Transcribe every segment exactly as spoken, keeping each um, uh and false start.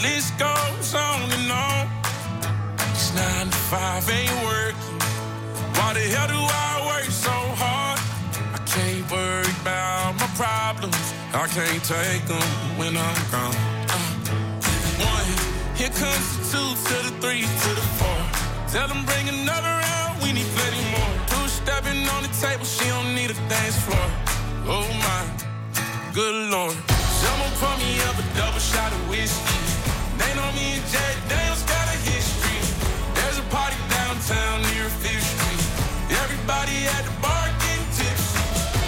list goes on and on. This nine to five ain't working. Why the hell do I work so hard? I can't worry about my problems. I can't take them when I'm gone. Uh, one, here comes the two to the three to the four. Tell them bring another round, we need plenty more. Two stepping on the table, she don't need a dance floor. Oh my, good Lord. Someone pour me up a double shot of whiskey. They know me and Jay Daniels got a history. There's a party downtown near Fifth Street. Everybody at the bar getting tipsy.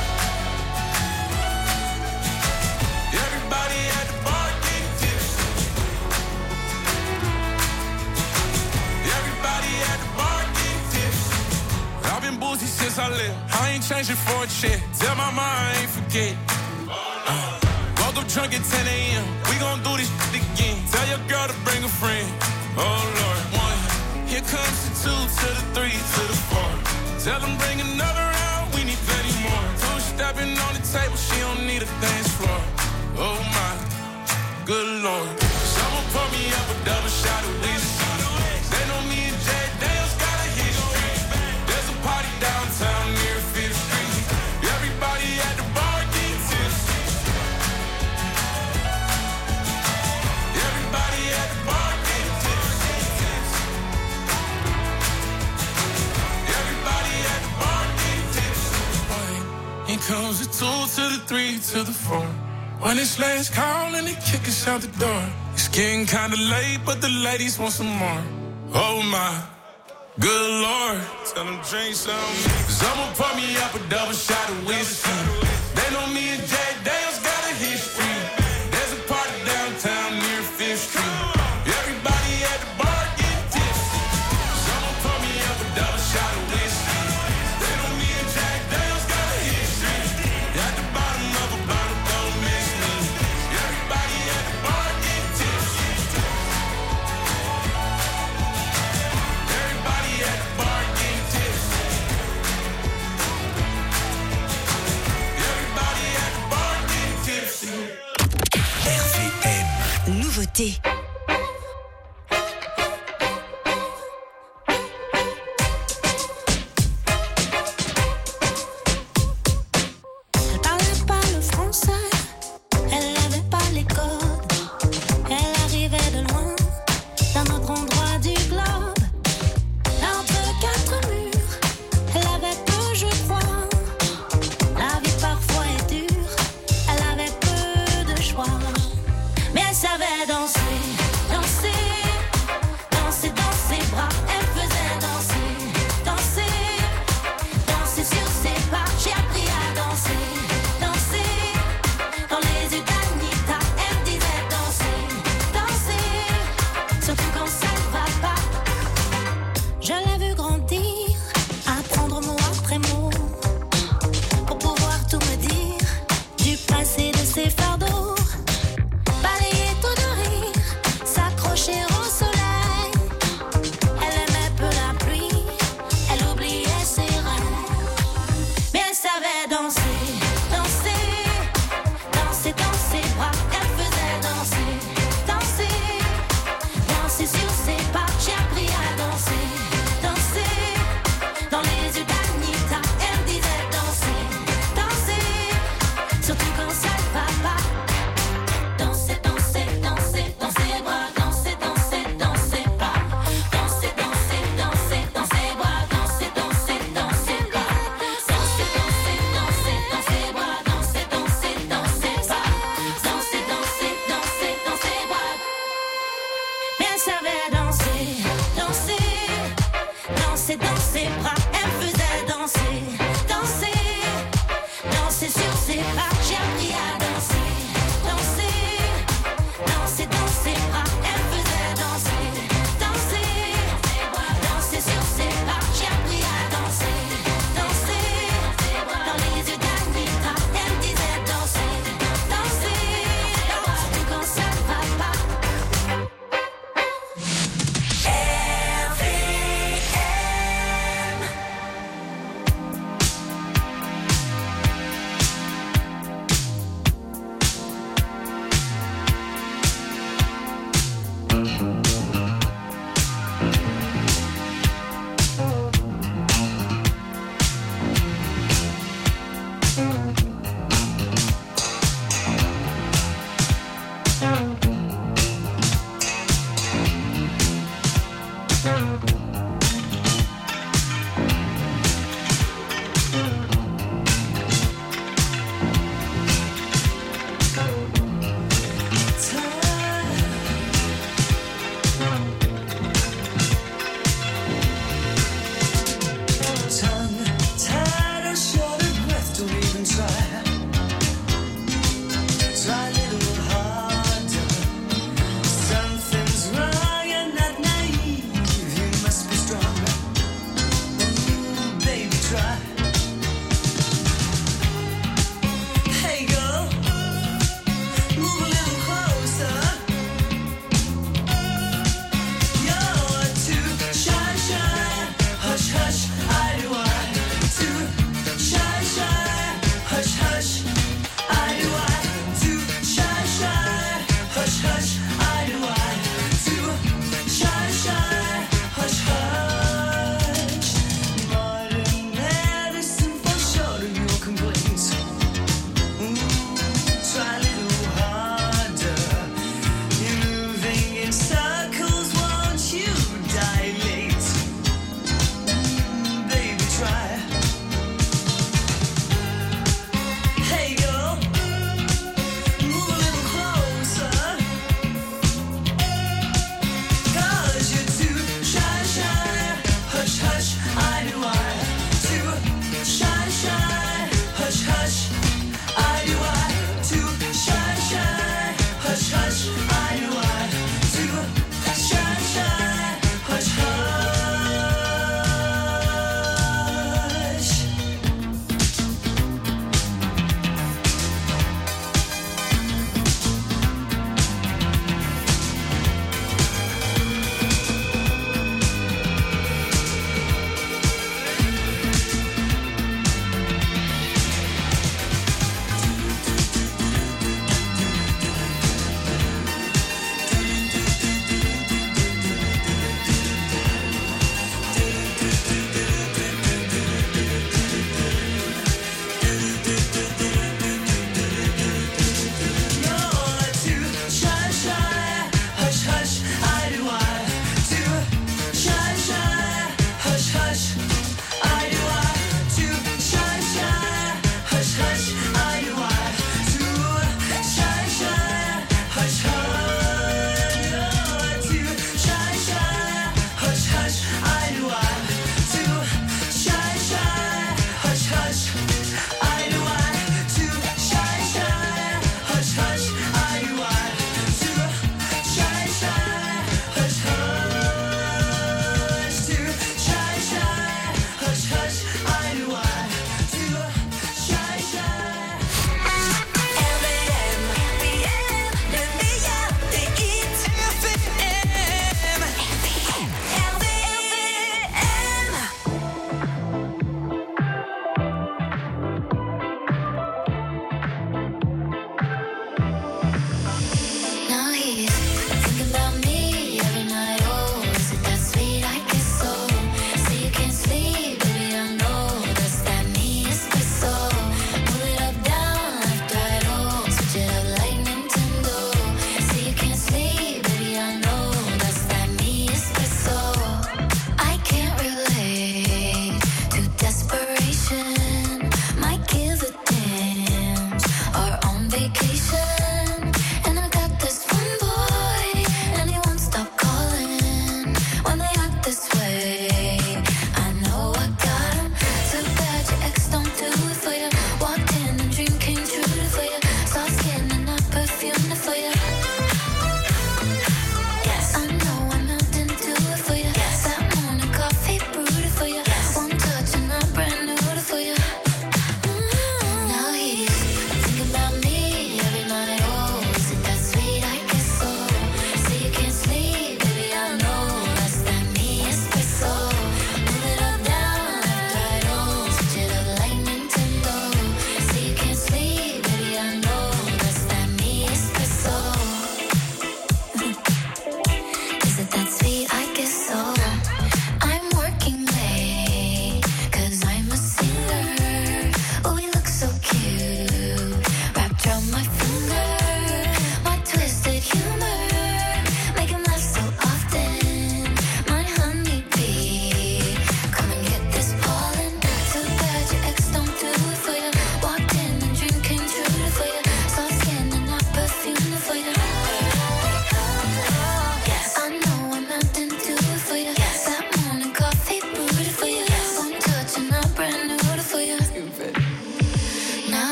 Everybody at the bar getting tipsy. Everybody at the bar getting tipsy. I've been boozy since I left. I ain't changing for a check. Tell my mind I ain't forget. Uh, woke up drunk at ten a.m. We gon' do this shit again. Tell your girl to bring a friend. Oh Lord, one. Here comes the two to the three to the four. Tell them bring another round, we need plenty more. Two stepping on the table, she don't need a dance floor. Oh my, good Lord. Someone pour me up a double shot of whiskey. They know me and Jay Daniels got a history. There's a party downtown near Fifth Street. Everybody at the bar getting tipsy. Everybody at the bar getting tipsy. Everybody at the bar getting tipsy. Here comes the two to the three to the four. When it's last call and they kick us out the door. It's getting kinda late, but the ladies want some more. Oh my, good Lord. Tell them drink some. Someone pour me up a double shot of whiskey. They know me and Jay Daniels got a history. There's a party downtown near Fifth Street. Everybody at the bar getting tipsy. Someone pour me up a double shot of whiskey. They know me and Jack Daniels got a history. At the bottom of a bottle, don't miss me. Everybody at the bar getting tipsy. Everybody at the bar getting tipsy. Everybody at the bar getting tipsy. R V M. Nouveauté. Elle parlait pas le français, elle avait pas les codes. Elle arrivait de loin, d'un autre endroit du globe. Là entre quatre murs, elle avait peu, je crois. La vie parfois est dure, elle avait peu de choix. Mais elle savait danser.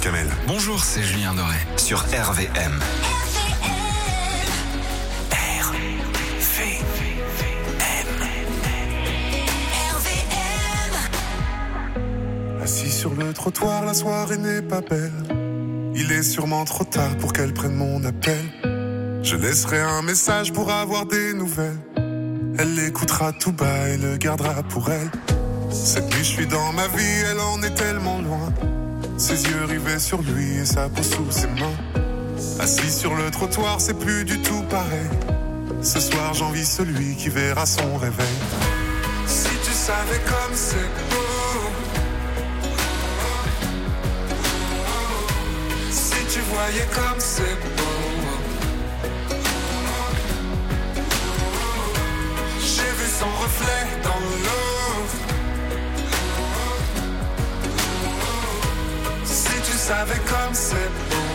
Kamel. Bonjour, c'est Julien Doré sur R V M. R V M. Assis sur le trottoir, la soirée n'est pas belle. Il est sûrement trop tard pour qu'elle prenne mon appel. Je laisserai un message pour avoir des nouvelles. Elle l'écoutera tout bas et le gardera pour elle. Cette nuit je suis dans ma vie, elle en est tellement loin. Ses yeux rivés sur lui et sa peau sous ses mains. Assis sur le trottoir, c'est plus du tout pareil. Ce soir j'envie celui qui verra son réveil. Si tu savais comme c'est beau. Tu voyais comme c'est beau. J'ai vu son reflet dans l'eau. Si tu savais comme c'est beau.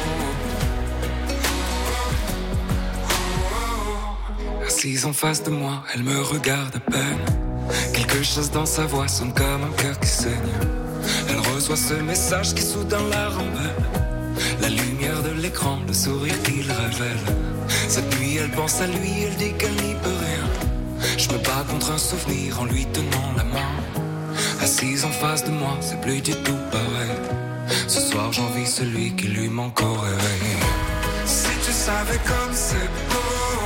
Assise en face de moi, elle me regarde à peine. Quelque chose dans sa voix sonne comme un cœur qui saigne. Elle reçoit ce message qui soudain la rembelle. La lumière de l'écran, le sourire qu'il révèle. Cette nuit elle pense à lui, elle dit qu'elle n'y peut rien. Je me bats contre un souvenir en lui tenant la main. Assise en face de moi, c'est plus du tout pareil. Ce soir j'envie celui qui lui manque au réveil. Si tu savais comme c'est beau.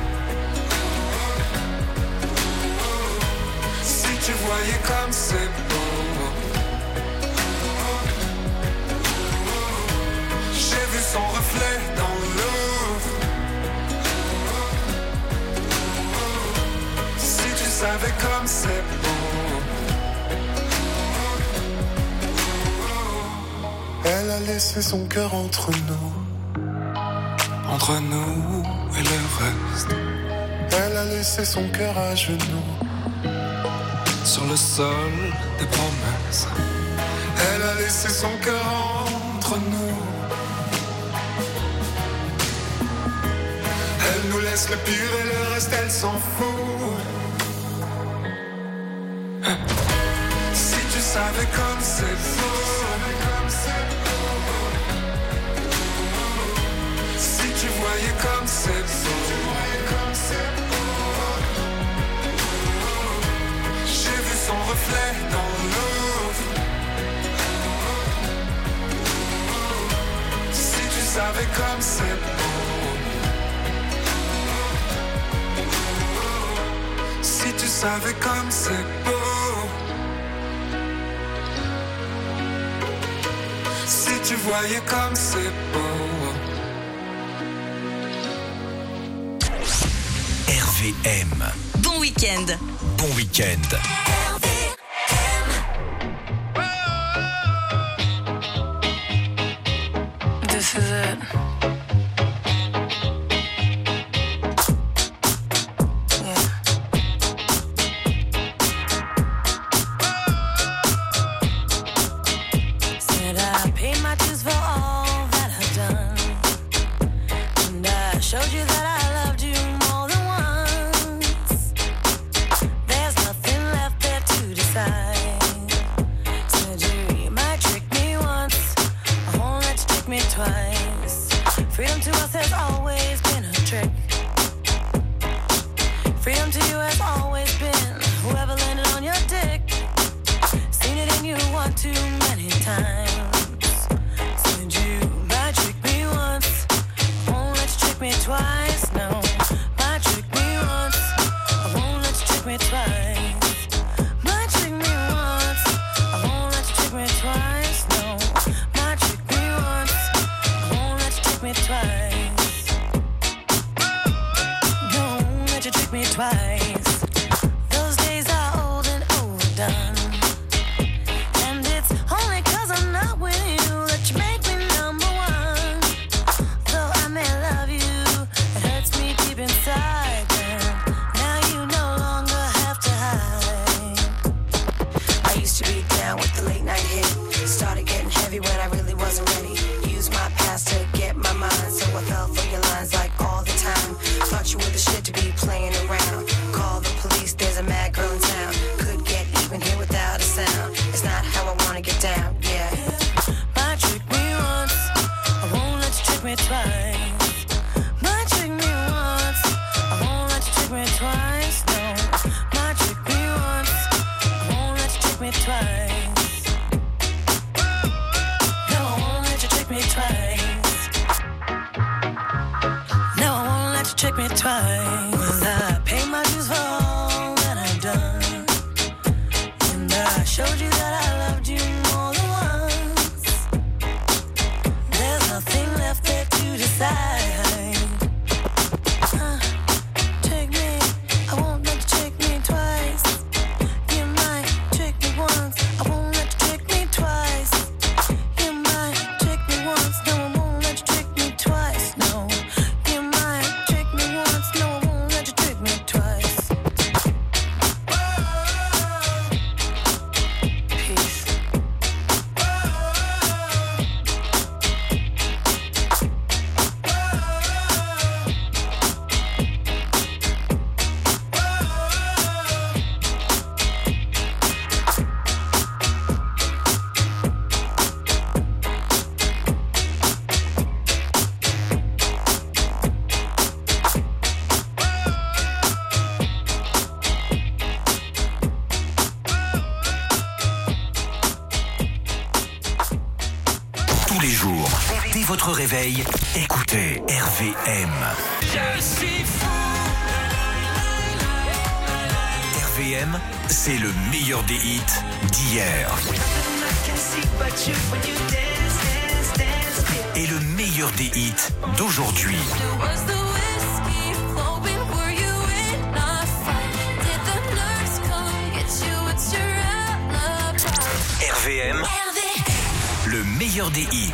Si tu voyais comme c'est beau. Son reflet dans l'eau. Si tu savais comme c'est beau. Elle a laissé son cœur entre nous. Entre nous et le reste. Elle a laissé son cœur à genoux. Sur le sol des promesses. Elle a laissé son cœur entre nous. Elle nous laisse le pire et le reste elle s'en fout. Si tu savais comme c'est beau. Si tu voyais comme c'est beau. J'ai vu son reflet dans l'eau. Si tu savais comme c'est beau. Si tu savais comme c'est beau. Si tu voyais comme c'est beau. R V M. Bon week-end. Bon week-end. This is it. Started getting heavy when I really wasn't ready. Used my past to get my mind, so I trick me twice. Might trick me once, I won't let you trick me twice. No, might trick me once, I won't let you trick me twice. No, I won't let you trick me twice. No, I won't let you trick me twice. I pay my dues for all that I've done, and I showed you that I loved you more than once. There's nothing left there to decide. Uh, trick me, I won't let you trick me twice. You might trick me once, I won't let you trick me twice. You might trick me once, no, I won't let you trick me twice. No, you might trick me once, no, I won't let you trick me twice. Peace. Tous les jours, dès votre réveil, écoutez R V M. Je suis fou. R V M, c'est le meilleur des hits d'hier. Et le meilleur des hits d'aujourd'hui. R V M, le meilleur des hits.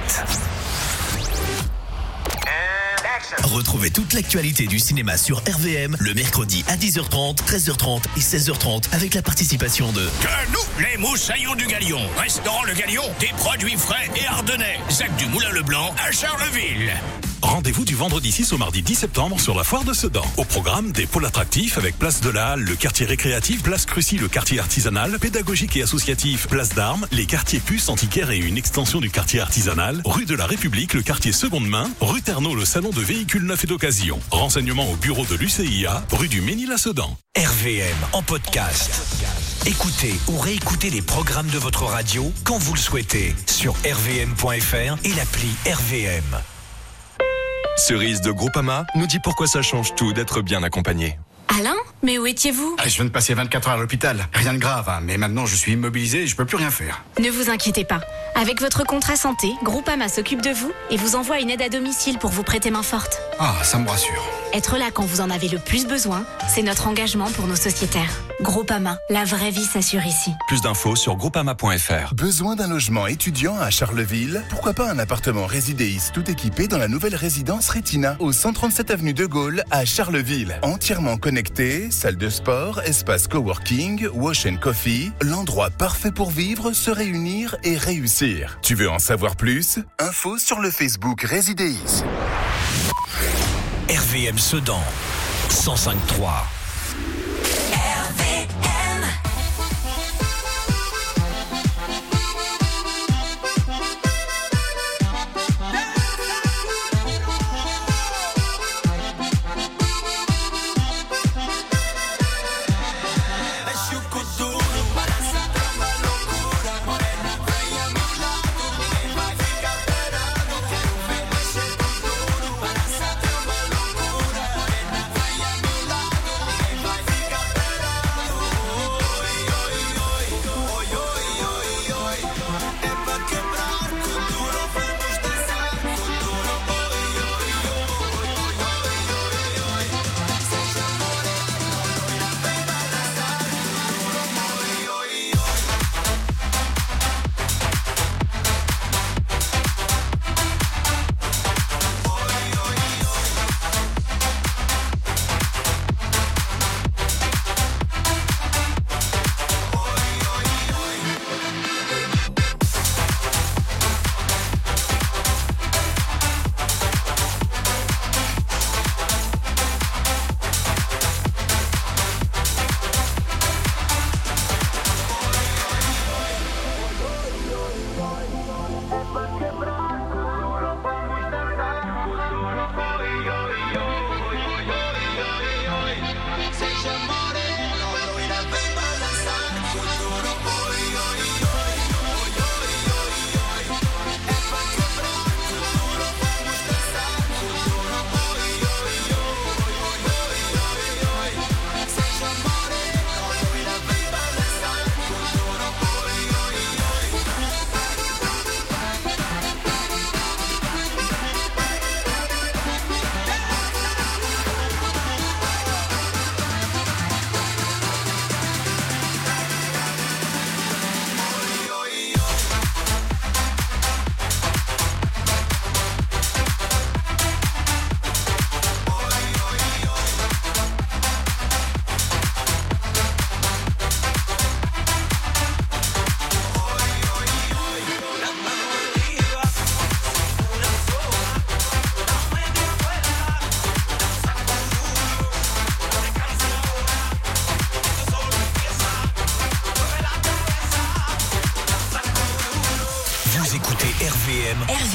Retrouvez toute l'actualité du cinéma sur R V M le mercredi à dix heures trente, treize heures trente et seize heures trente avec la participation de... Que nous, les moussaillons du Galion. Restaurant Le Galion, des produits frais et ardennais. Zac du Moulin-le-Blanc à Charleville. Rendez-vous du vendredi six au mardi dix septembre sur la foire de Sedan. Au programme, des pôles attractifs avec Place de la Halle, le quartier récréatif, Place Crucy, le quartier artisanal, pédagogique et associatif, Place d'Armes, les quartiers puces, antiquaires et une extension du quartier artisanal, rue de la République, le quartier seconde main, rue Ternaux, le salon de véhicules neufs et d'occasion. Renseignements au bureau de l'U C I A, rue du Ménil à Sedan. R V M en podcast. Écoutez ou réécoutez les programmes de votre radio quand vous le souhaitez sur r v m point f r et l'appli R V M. Cerise de Groupama nous dit pourquoi ça change tout d'être bien accompagné. Alain, mais où étiez-vous ? Je viens de passer vingt-quatre heures à l'hôpital. Rien de grave, hein, mais maintenant je suis immobilisé et je peux plus rien faire. Ne vous inquiétez pas. Avec votre contrat santé, Groupama s'occupe de vous et vous envoie une aide à domicile pour vous prêter main forte. Ah, ça me rassure. Être là quand vous en avez le plus besoin, c'est notre engagement pour nos sociétaires. Groupama, la vraie vie s'assure ici. Plus d'infos sur groupama point f r. Besoin d'un logement étudiant à Charleville ? Pourquoi pas un appartement Résidéis tout équipé dans la nouvelle résidence Retina au cent trente-sept avenue de Gaulle à Charleville. Entièrement connecté, salle de sport, espace coworking, wash and coffee, l'endroit parfait pour vivre, se réunir et réussir. Tu veux en savoir plus ? Info sur le Facebook Résidéis. R V M Sedan, cent cinq trois.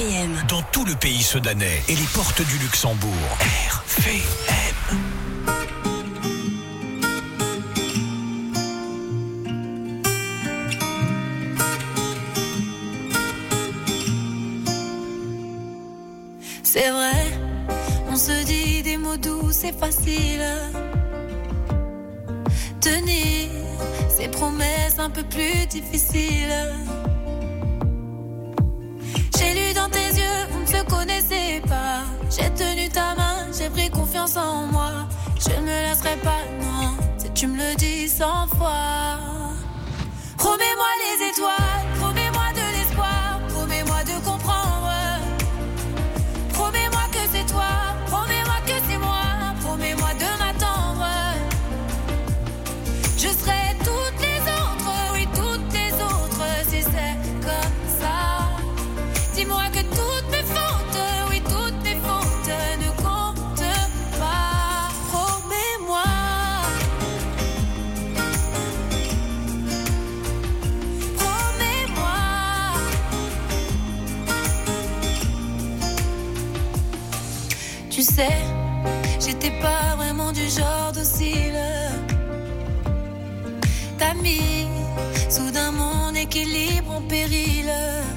V M. Dans tout le pays sedanais et les portes du Luxembourg. R V M. C'est vrai, on se dit des mots doux, c'est facile. Tenir ces promesses un peu plus difficiles. J'ai lu dans tes yeux, on ne se connaissait pas. J'ai tenu ta main, j'ai pris confiance en moi. Je ne me laisserai pas, non, si tu me le dis cent fois. Promets-moi les étoiles, promets-moi de l'espoir, promets-moi de comprendre. Promets-moi que c'est toi, promets-moi que c'est moi, promets-moi de m'attendre. Je serai toutes les autres, oui toutes les autres, si c'est comme ça. Dis-moi que toutes mes fautes, oui toutes mes fautes ne comptent pas. Promets-moi. Promets-moi. Tu sais, j'étais pas vraiment du genre docile. T'as mis soudain mon équilibre en péril.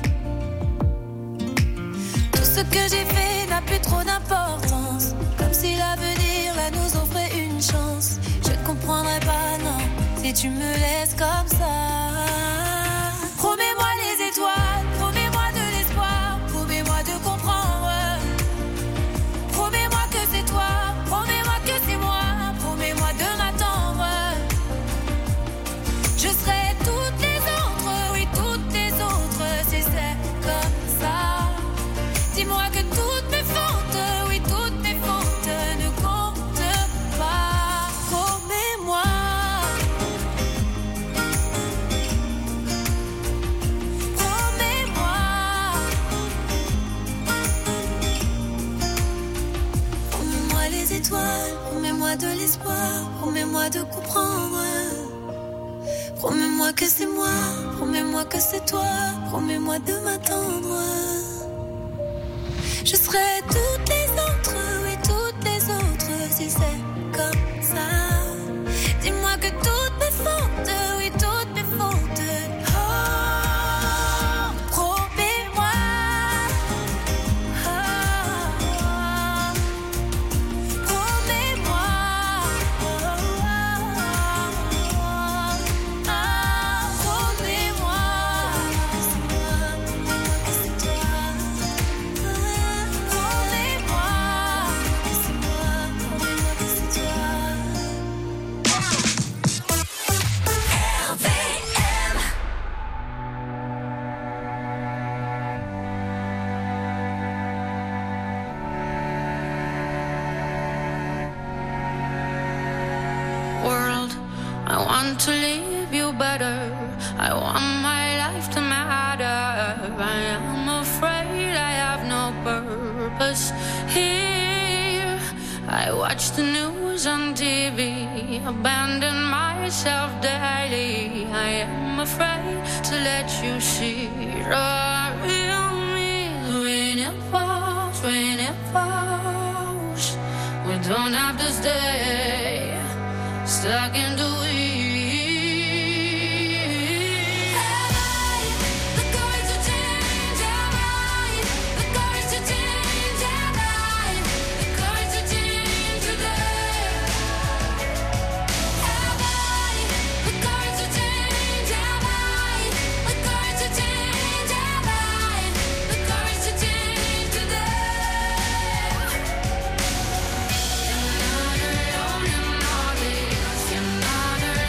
Tout ce que j'ai fait n'a plus trop d'importance. Comme si l'avenir là nous offrait une chance. Je ne comprendrai pas, non, si tu me laisses comme ça. Promets-moi les étoiles, promets-moi de l'espoir, promets-moi de comprendre. Promets-moi que c'est toi, promets-moi que c'est moi, promets-moi de m'attendre. Je serai toutes les autres, oui toutes les autres, si c'est comme ça. Dis-moi que toutes mes fautes, oui toutes mes fautes ne comptent pas. Promets-moi. Promets-moi. Promets-moi les étoiles, promets-moi de l'espoir, promets-moi de comprendre. Promets-moi que c'est moi, promets-moi que c'est toi, promets-moi de m'attendre. Je serai toutes les autres, oui toutes les autres, si c'est comme ça. Dis-moi que toutes mes fautes, oui toutes mes fautes. Oh, promets-moi. Oh, promets-moi. World, I want to leave you better. I want my life to matter. I am afraid I have no purpose here. I watch the news on T V, abandon myself daily. I am afraid to let you see the real me. When it falls, when it falls, we don't have to stay stuck in the weeds. Have I the courage to change? Have I the courage to change? Have I the courage to change today? Have I the courage to change? Have I the courage to change? Have I the courage to change today? You're not alone in all this. You're not alone.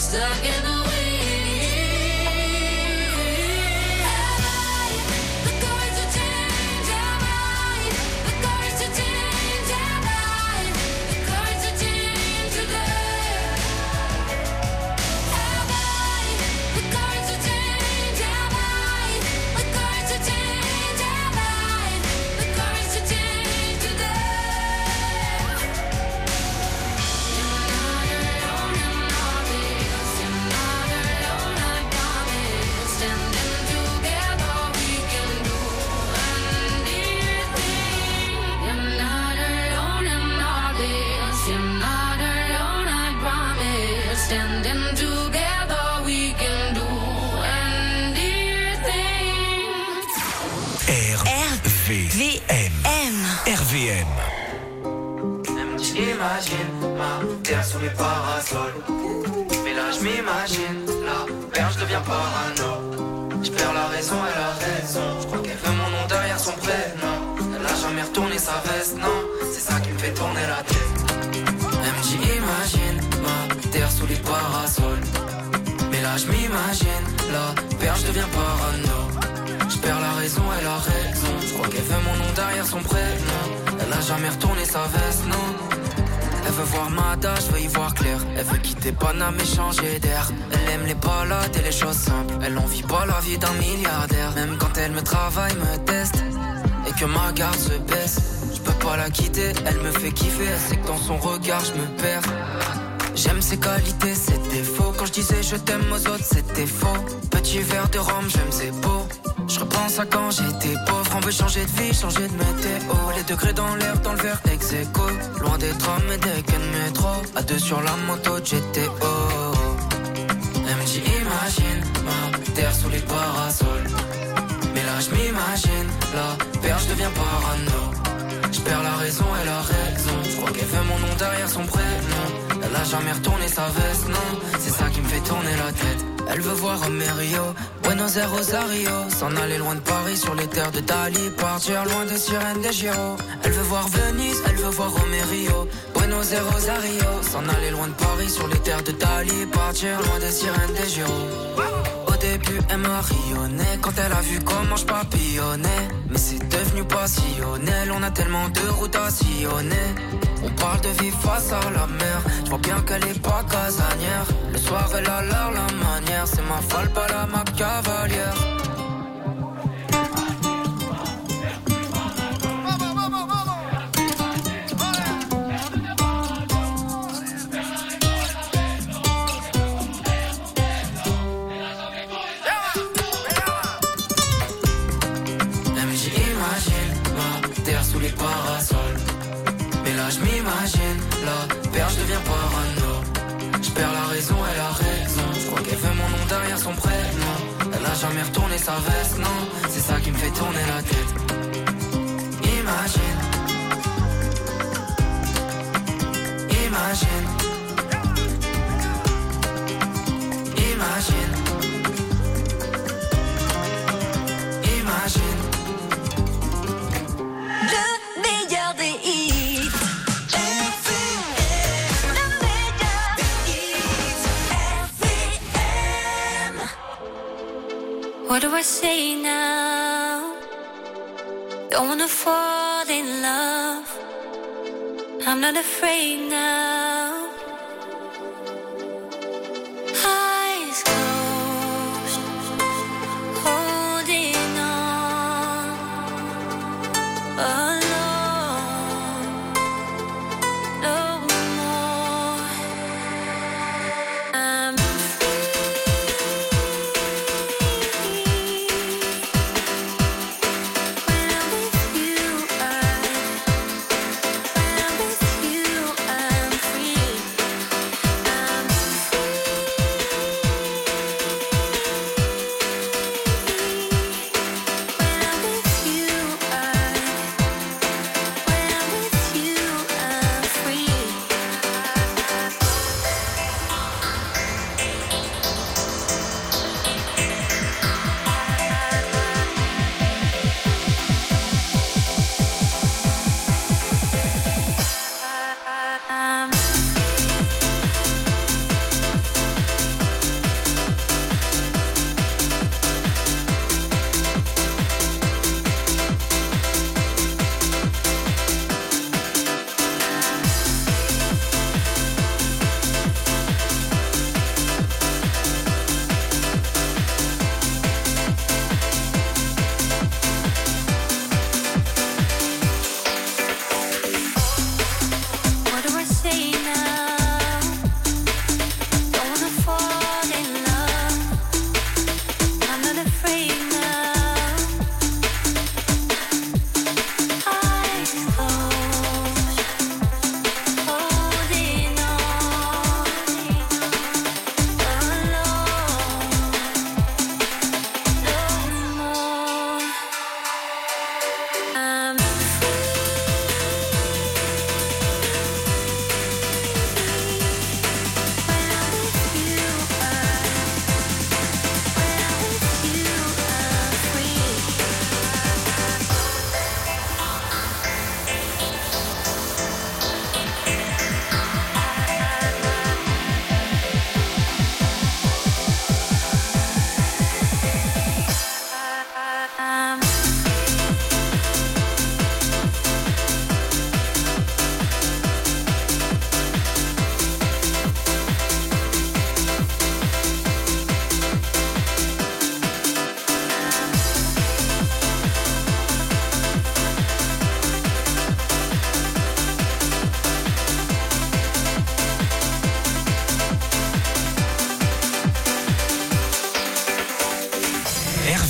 stuck in the wind. Have I the courage to change? Have I the courage to change? Have I the courage to change today? Have I the courage to change? Have I the courage to change? Have I the courage to change today? Standing together, we can do anything. R V M. R V M. J'imagine ma terre sous les parasols. Mais là je m'imagine, la perche devient parano. Je perds la raison, elle a raison. Je crois qu'elle veut mon nom derrière son prénom. Elle a jamais retourné sa veste, non. C'est ça qui me fait tourner la tête. M J imagine ma terre sous les parasols. Mais là je m'imagine, la perche devient parano. Je perds la raison, elle a raison. Je crois qu'elle veut mon nom derrière son prénom. Elle a jamais retourné sa veste, non. Elle veut voir Mada, je veux y voir clair. Elle veut quitter Paname et changer d'air. Elle aime les balades et les choses simples. Elle en vit pas la vie d'un milliardaire. Même quand elle me travaille, me teste et que ma garde se baisse, je peux pas la quitter, elle me fait kiffer. Elle sait que dans son regard je me perds. J'aime ses qualités, ses défauts. Quand je disais je t'aime aux autres, c'était faux. Petit verre de rhum, j'aime ses beaux. Je repense à quand j'étais pauvre. On veut changer de vie, changer de météo. Les degrés dans l'air, dans le verre ex aequo. Loin des trams et des quais de métro. À deux sur la moto de G T O. M J imagine ma terre sous les parasols. Mais là je m'imagine, la perche devient parano. Je perds la raison, elle a raison. Je crois qu'elle veut mon nom derrière son prénom. Elle a jamais retourné sa veste, non. C'est ça qui me fait tourner la tête. Elle veut voir Romerio, Buenos Aires, Rosario. S'en aller loin de Paris sur les terres de Dali. Partir loin des sirènes des Giro. Elle veut voir Venise, elle veut voir Romerio, Buenos Aires, Rosario. S'en aller loin de Paris sur les terres de Dali. Partir loin des sirènes des Giro. Au début elle m'a rayonné quand elle a vu comment je papillonnais. Mais c'est devenu passionnel, on a tellement de routes à sillonner. On parle de vivre face à la mer. Je vois bien qu'elle est pas casanière. Le soir elle a l'air la manière. C'est ma folle, pas la ma cavalière. Je m'imagine, la perche devient parano. Je perds la raison, elle a raison. Je crois qu'elle veut mon nom derrière son prénom. Elle a jamais retourné sa veste, non. C'est ça qui me fait tourner la tête. Imagine. Imagine. Imagine. Imagine. Le meilleur des hits. What do I say now? Don't wanna fall in love. I'm not afraid now. Eyes closed, holding on. Alone, no more. I'm free.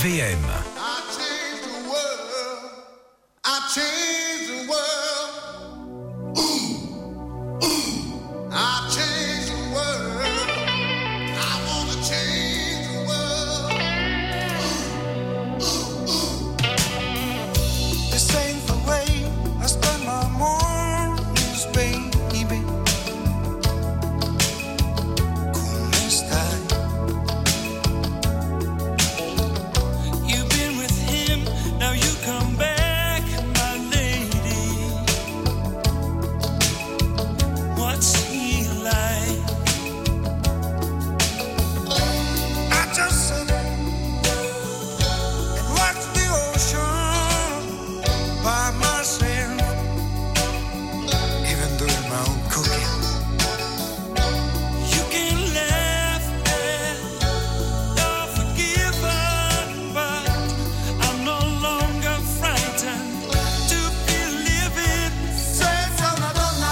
V M. I changed the world. Ooh, ooh. I changed the world. I wanna change the world. Ooh, ooh, ooh. This ain't the way I spend my mornings, baby. Come estai? You've been with him, now you come back. What's he like? I just sit and watch the ocean by myself, even doing my own cooking. You can laugh and you're forgiven, but I'm no longer frightened to be living. Senza Madonna.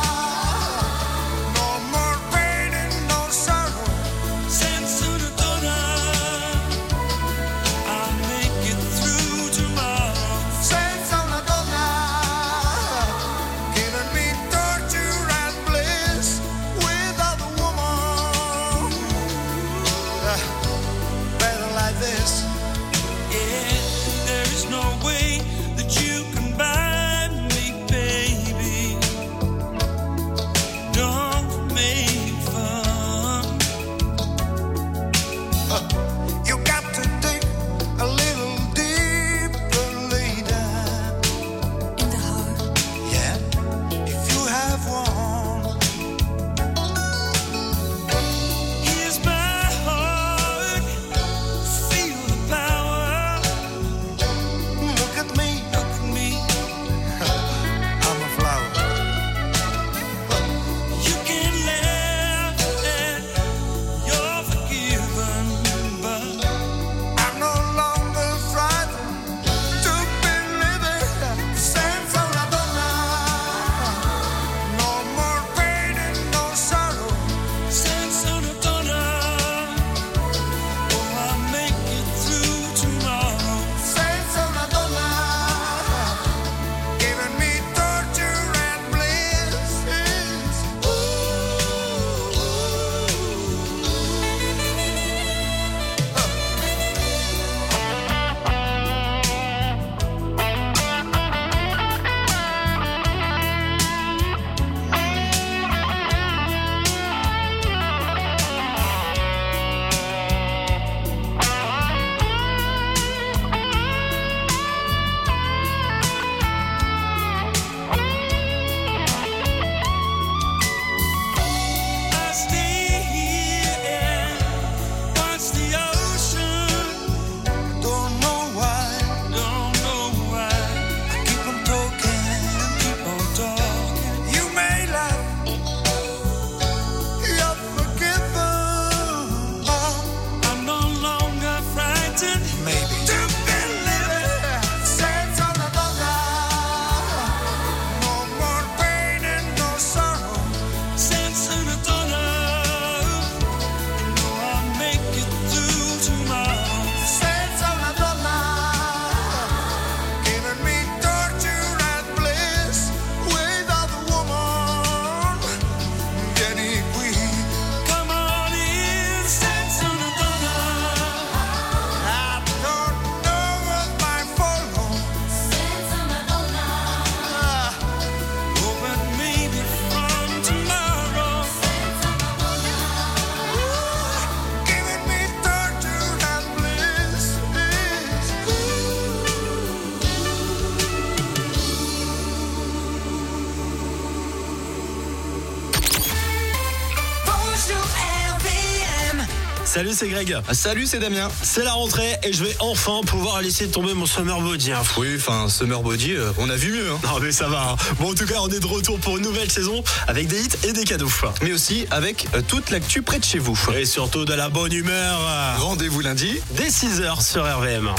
Salut, c'est Greg. Salut, c'est Damien. C'est la rentrée et je vais enfin pouvoir laisser tomber mon summer body. Hein. Oui, enfin, summer body, euh, on a vu mieux. Hein. Non mais ça va. Hein. Bon, en tout cas, on est de retour pour une nouvelle saison avec des hits et des cadeaux. Mais aussi avec euh, toute l'actu près de chez vous. Et surtout de la bonne humeur. Rendez-vous lundi dès six heures sur R V M. R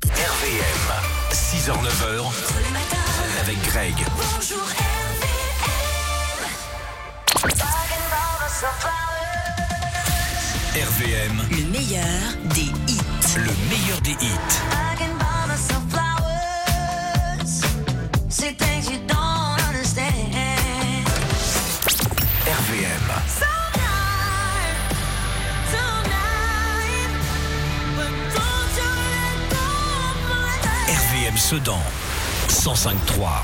V M, six heures neuf heures avec Greg. Bonjour R V M. R V M, le meilleur des hits. Le meilleur des hits. I can buy myself flowers, say things you don't understand. R V M. So tonight, tonight, but don't you let go of my R V M Sedan, cent cinq trois.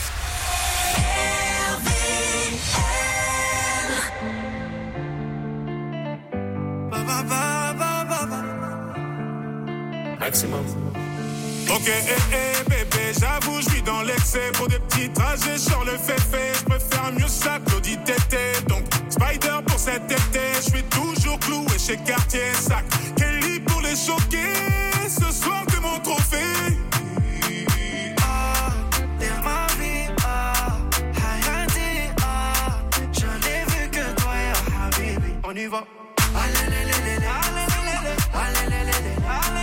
Maximum. Ok, eh, eh, bébé, j'avoue, je vis dans l'excès. Pour des petits trajets sur le fait-fait, je préfère mieux ça que l'audit tété. Donc, Spider pour cet été, je suis toujours cloué chez Cartier Sac. Kelly pour les choquer, ce soir t'es mon trophée. Ah, t'es ma vie, ah, Hayati, ah, je n'ai vu que toi, ya Habibi. On y va. Allez, allez, allez, allez, allez, allez, allez.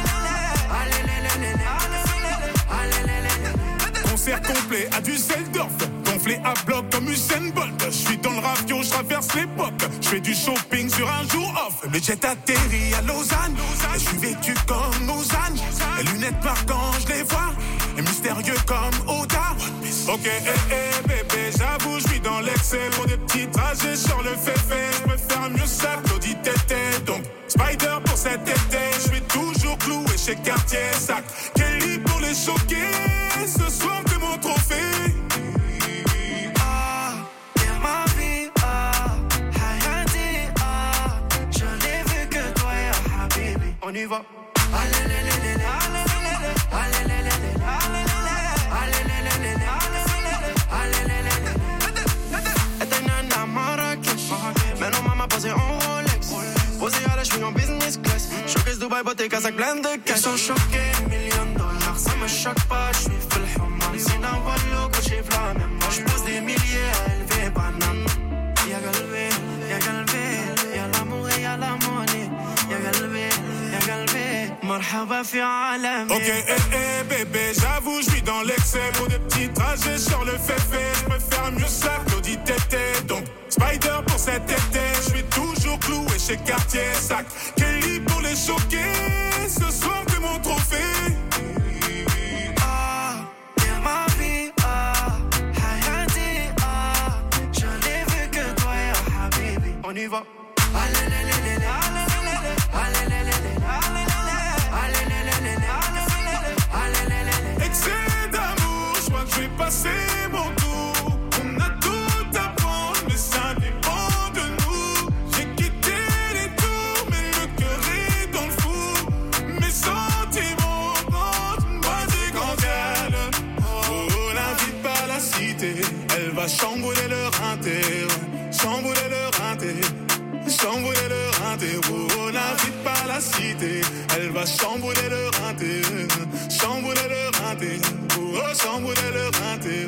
Concert complet à Düsseldorf, gonflé à bloc comme Usain Bolt. Je suis dans le ravion, je traverse l'époque. Je fais du shopping sur un jour off. Le jet atterrit à Lausanne, et je suis vêtu comme Ozan. Les lunettes marquantes, je les vois, et mystérieux comme Oda. Ok, eh, eh, bébé, j'avoue, je vis dans l'excès. Pour des petits trajets sur le fait-fait, je préfère mieux ça que l'audit tété. Donc, Spider pour cet été, je suis toujours cloué chez Cartier Sac. Kelly pour les choquer, ce soir t'es mon trophée. Ah, t'es ma vie, ah, Hayati, ah, je n'ai vu que toi, ya Habibi. On y va. Allez, allez, allez, allez, allez, allez, allez, allez, allez, maintenant maman posée en Rolex, posée à la cheville en business class. Showcase Dubaï, beauté, Kazakh, plein de cash. Ils sont choqués, millions de dollars, ça me choque pas, je suis full human. C'est un wallo que j'ai flammé, moi je pose des milliers à élever banane. Y'a galvé, y'a galvé, y'a l'amour et y'a la monnaie. Y'a galvé, y'a galvé, marhaba fi alami. Ok, eh, eh, bébé, j'avoue, je vis dans l'excès. Pour des petits trajets sur le fait-fait, je préfère mieux ça que l'audit tété. Donc, Spider pour cet été, je suis toujours cloué chez Cartier Sac. Kelly pour les choquer, ce soir t'es mon trophée. Ah, t'es ma vie, ah, Hayati, ah, je n'ai vu que toi, ya Habibi. On y va. Allez, allez, allez, allez, allez, allez, allez, allez, allez. Excès d'amour, je crois que je vais passer mon tour. On a tout à prendre, mais ça dépend de nous. J'ai quitté les tours, mais le cœur est dans le four. Mes sentiments rentrent, moi c'est quand elle. Oh, l'invite pas la cité, elle va chambouler leur inter. Chambouler leur inter. Chambouler leur inter. Oh, l'invite pas la cité, elle va chambouler leur inter. Chambouler leur inter. Oh, chambouler leur inter.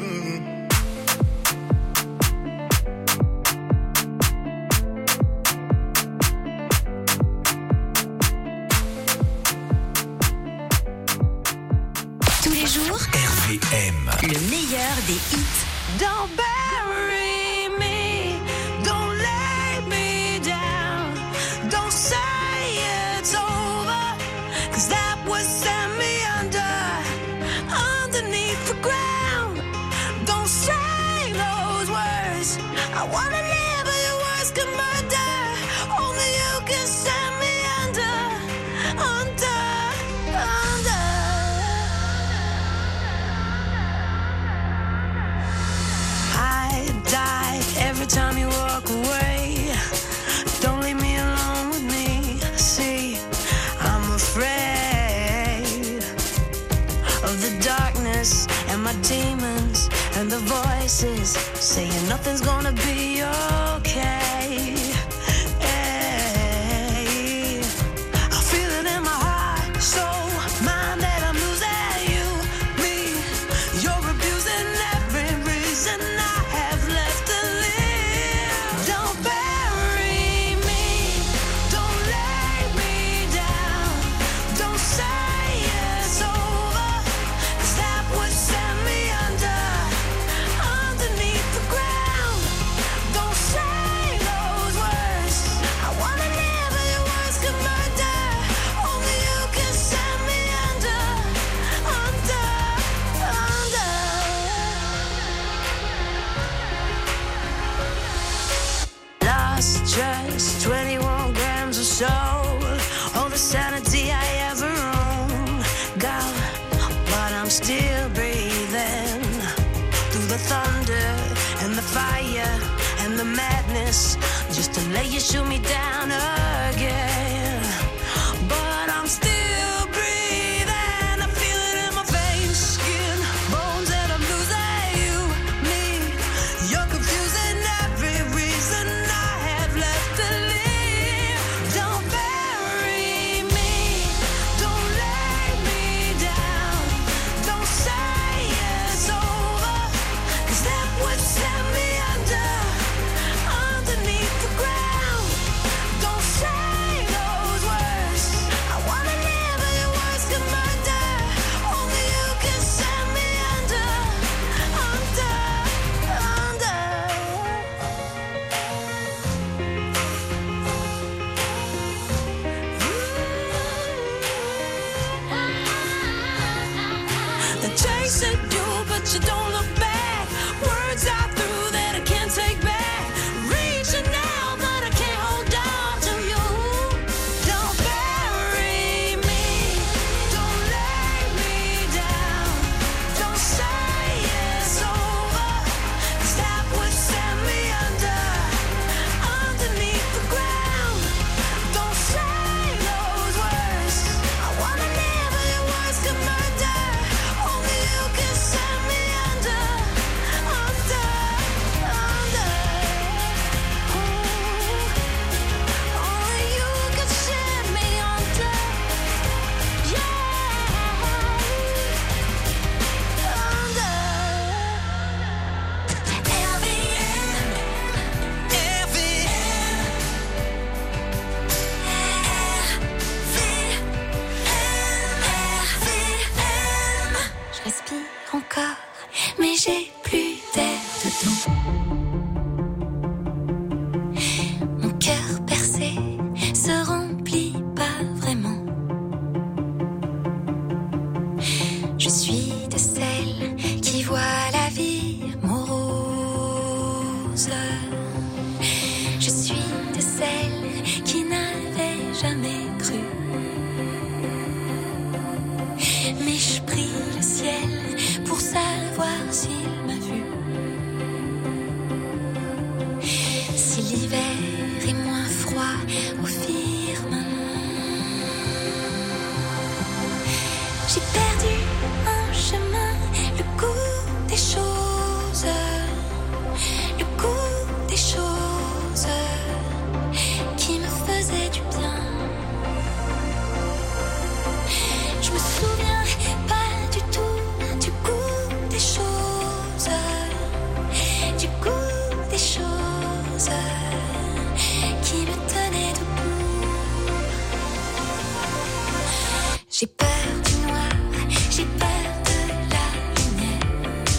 Tous les jours, R V M, le meilleur des hits. Don't bury me, don't lay me down, don't say it's over, cause that would send me under, underneath the ground. Don't say those words, I wanna live but your words can murder, only you can send me under, under, under. I die every time you walk away. Don't leave me alone with me. See, I'm afraid of the darkness and my demons and the voices saying nothing's gonna be okay. Hey, I feel it in my heart, soul, mind that I'm losing you, me. You're abusing every reason I have left to live. Don't bury me, don't lay me down, don't say it's over, cause that would send me under, underneath the ground. Don't say sanity I ever own. God, but I'm still breathing through the thunder and the fire and the madness, just to let you shoot me down again. But I'm still breathing, I feel it in my veins, skin, bones, and I'm losing you, me. You're confusing every reason I have left to live. Don't bury me, don't lay me down, don't say it's over, 'cause that would send me under, underneath the ground. Don't say those words, I wanna live but your words can murder. Only you can send me under, under, under. They're chasing you, but you don't look back. Words I threw that I can't take back. Reaching out, but I can't hold on to you. Don't bury me, don't lay me down, don't say it's over, 'cause that would send me under, underneath the ground. Don't say those words, I wanna live but your words can murder. Only you can send me under, under, under. Only you can send me under, yeah, under. R V M, R V M, R V M. Je respire encore, mais j'ai plus d'air dedans. Mon cœur percé se remplit pas vraiment. Je suis de celles qui voient la vie morose. Je suis de celles qui n'avaient jamais cru. Mais je prie le ciel pour savoir s'il m'a vu. Si l'hiver est moins froid au firmament. J'ai perdu en chemin le goût des choses, le goût des choses qui me faisaient du bien. Je me souviens pas du tout du goût des choses, du goût des choses qui me tenaient debout. J'ai peur du noir, j'ai peur de la lumière,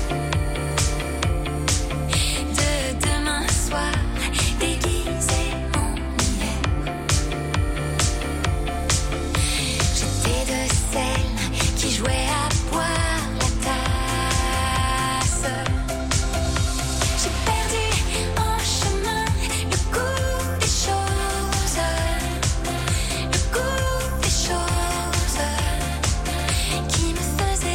de demain soir déguisé en hiver. J'étais de celles qui jouaient à boire la tasse. J'ai perdu en chemin le goût des choses, le goût des choses qui me faisaient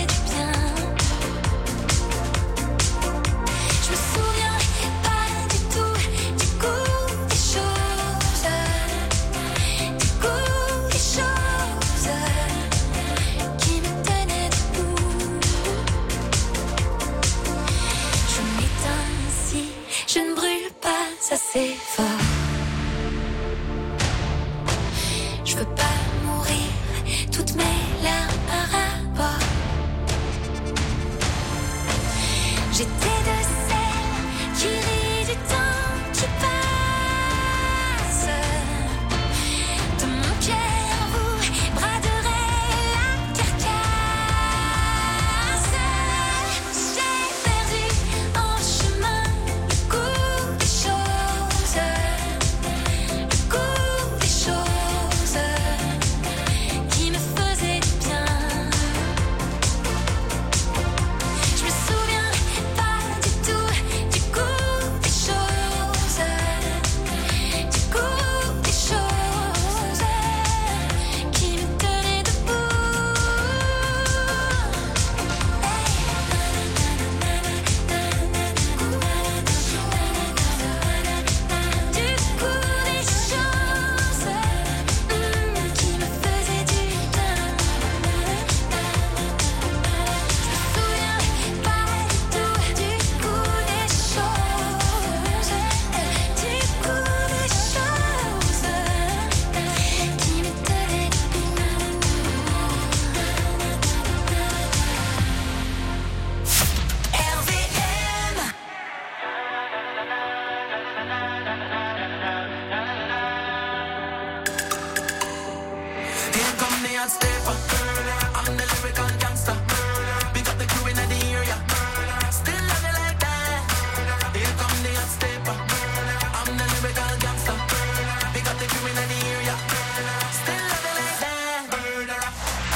hot stepper. I'm the lyrical gangster. Big up the crew in the area. Still love you like that. Here come the hot stepper. I'm the lyrical gangster. Big up the crew in the area. Still love you like that. Murderer.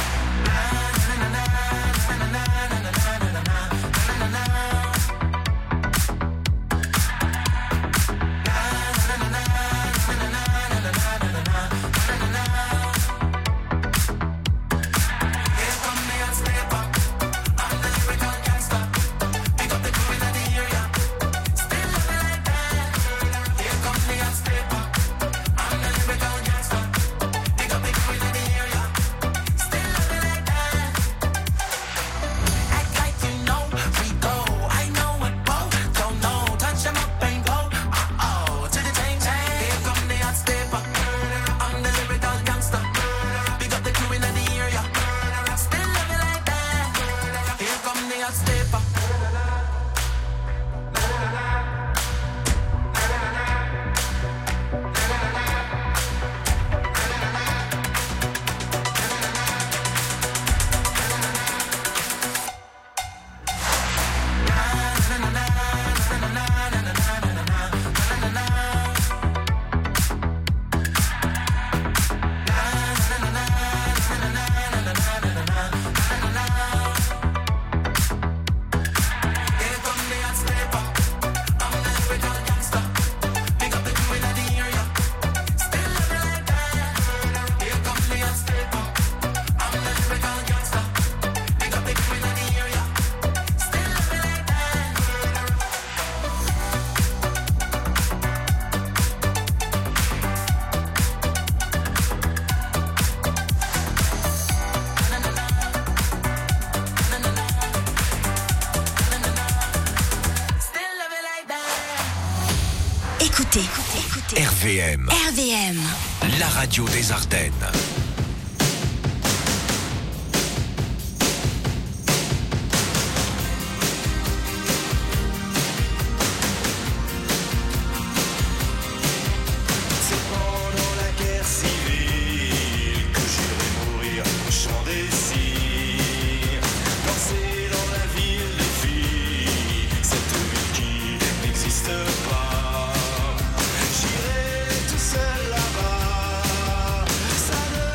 Écoutez, écoutez. R V M. R V M. La radio des Ardennes. J'irai tout seul là-bas, ça ne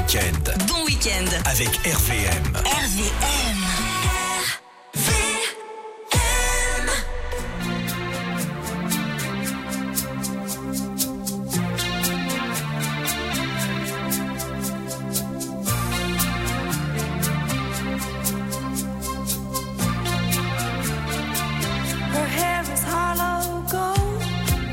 week-end. Bon week-end. Avec R V M. R V M. Her hair is hollow gold,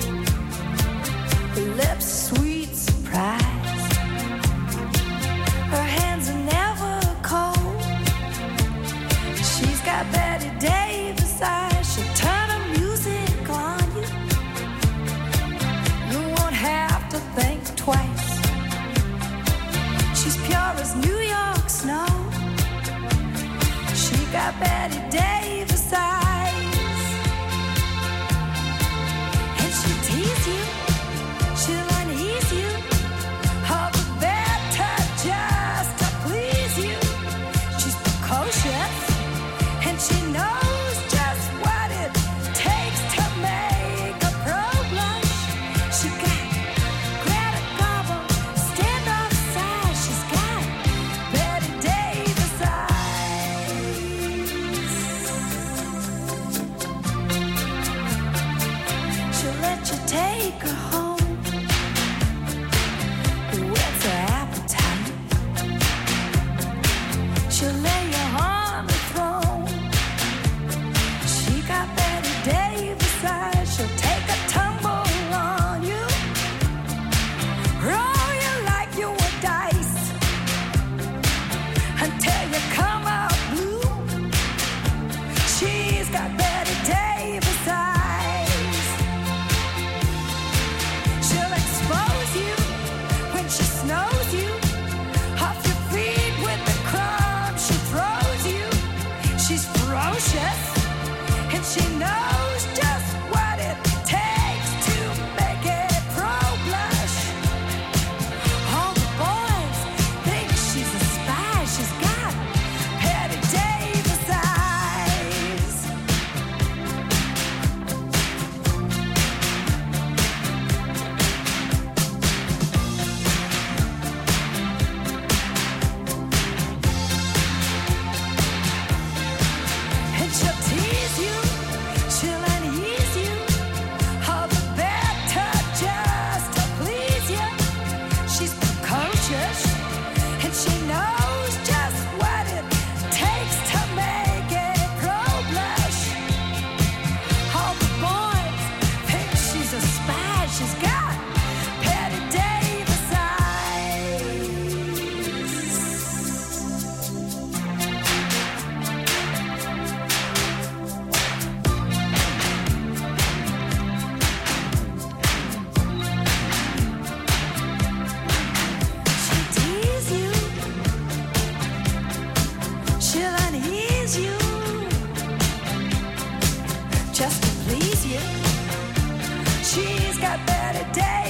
her lips sweet surprise. Her hands are never cold. She's got Betty Davis eyes. She'll turn her music on you. You won't have to think twice. She's pure as New York snow. She got Betty Davis eyes. And she'll tease you, she'll unease you, all the better just to please you. She's precocious, and she knows just what it takes to make a pro blush. She got Greta Garbo, stand off side. She's got Betty Davis eyes. She'll let you take her home. Whet's her appetite? She'll lay you on the throne. She got Betty Davis eyes. She'll take a tumble on you, roll you like you were dice, until you come out blue. She's got Betty Davis eyes. She'll expose you when she snows you, off your feet with the crumbs she throws you. She's ferocious, and she knows just what it takes to make a pro blush. All the boys think she's a spy. She's got Betty Davis eyes. And she'll tease you, she'll unease you, all the better just to please you. She's precocious, and she knows just what it takes to make a pro blush. All the boys think she's a spy. She's got Betty Davis eyes. She'll tease you, she'll unease you, just to please you. She's got Betty Davis